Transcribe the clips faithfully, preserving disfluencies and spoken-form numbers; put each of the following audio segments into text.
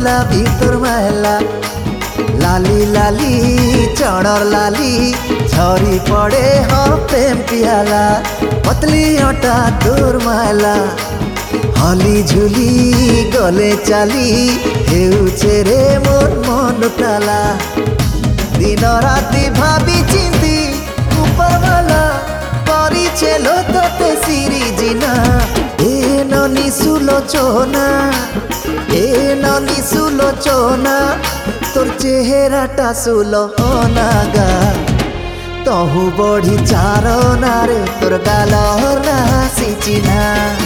गुलाबी तोर महला लाली लाली चढ़र लाली झरी पड़े हाँ प्रेम पियाला पतली अटा तोर महला हली झुली गले चाली हेउछे रे मोर मन उठाला दिन राति भाभी चिंती उपरवाला परिछे लो तोते सिरी जिना ए ननी सुलोचना ए ननी सुलोचना तोर चेहराटा सुलोना गा तहु बढ़ी चारना रे तोर गाल राशि चिन्हा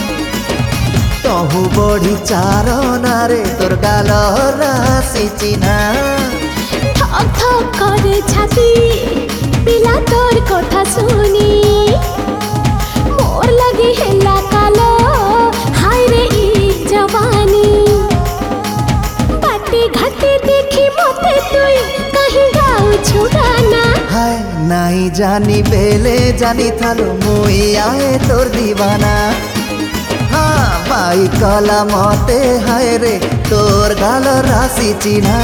तहु बढ़ी चारना रे तोर गाल राशि चिन्हा थक थक करे छाती पिला तोर कथा सुनी मोर लगी हेला कालो हाय रे ई जवानी बाटी घाटी देखी मते तुई कहीं गाऊ छुगाना हाय नहीं जानी बेले जानी थालो मुई आए तोर दीवाना हाँ बाई कला मते हाय रे तोर गाल राशि चिन्हा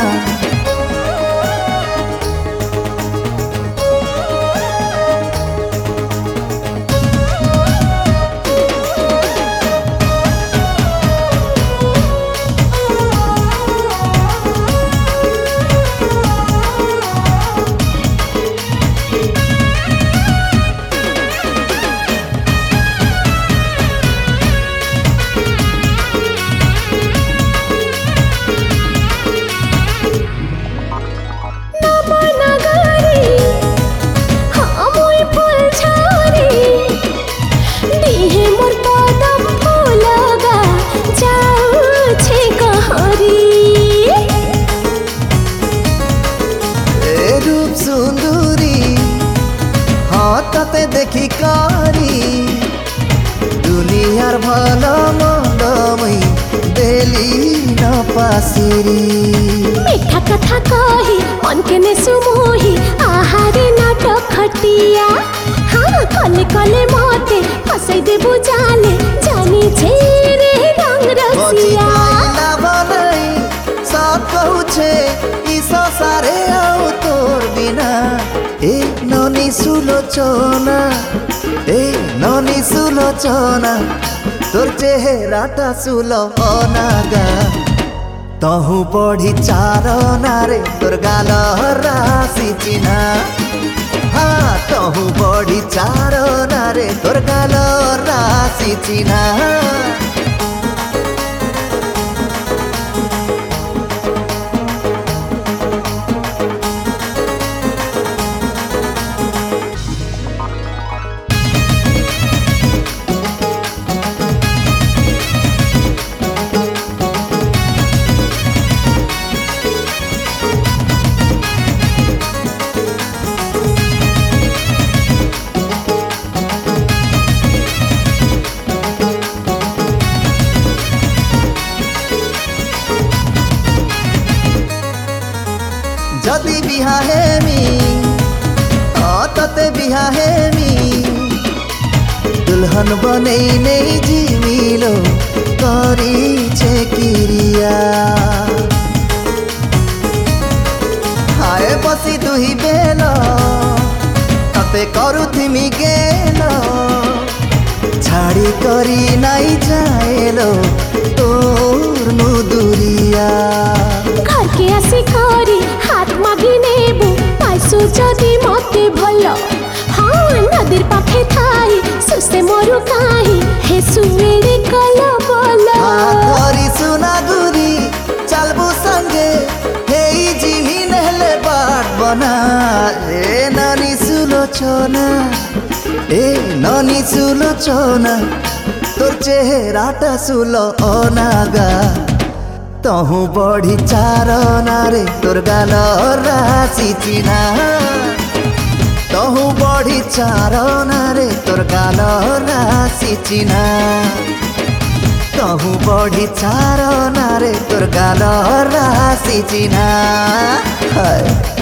तते देखी कारी दुनियार भलो मंद मुई देली न पासिरी मीठा कथा कही मन के ने सुमोही आहारे नाटक खटिया हाँ कले कले मते फसै दे बुझाले जानी छे रे रंग रसिया सब कहू छे ई संसारे आउ तोर बिना ए ननी सुलोचना ए ननी सुलोचना तोर चेहराटा सुलोना गा तहु बढ़ी चारना रे तोर गाल राशि चिन्हा हाँ तहु बढ़ी चारना रे तोर गाल राशि चिन्हा जदि बिहा हेमी तते बिहा हेमी दुल्हन बनै नहीं जीविलो करी छे क्रिया हाय बसी दुही बेल तते करू थिमी गेल छाड़ी करी नहीं जाएलो तोर मुदुरिया घर के आसी करी हाथ मागी नेबु पाइसु जदि मते भलो हाँ नदीर पाखे थाई सुसे मोरु काहि हे सुवेरे कला बोला करी सुना गुरी चलबु संगे हे जिमी नहले बाट बना ए ननी सुलोचना ए ननी सुलोचना तोर चेहराटा सुलोना गा तहु बढ़ी चारना रे तोर गाल राशि चिन्हा तहु बढ़ी चारना रे तोर गाल राशि चिन्हा तहु बढ़ी चारना रे तोर गाल राशि चिन्हा।